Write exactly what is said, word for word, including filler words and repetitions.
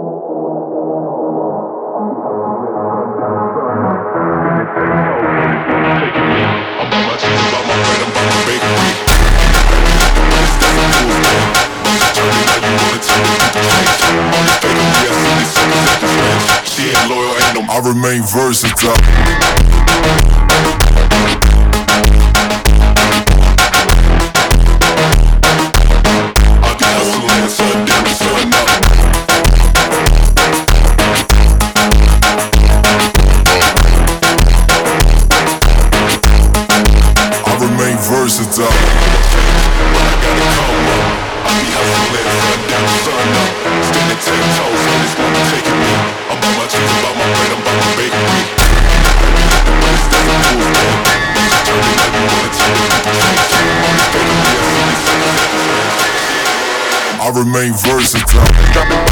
I remain versatile. Versatile. When I gotta come up, I be hustling sun down, sun up. Standing ten toes, and it's gonna take me. I'm about my cheese, about my bread, I'm about my bakery. It's that cool thing. Just turn it like you wanna turn it, people change it. On this bakery, I remain versatile.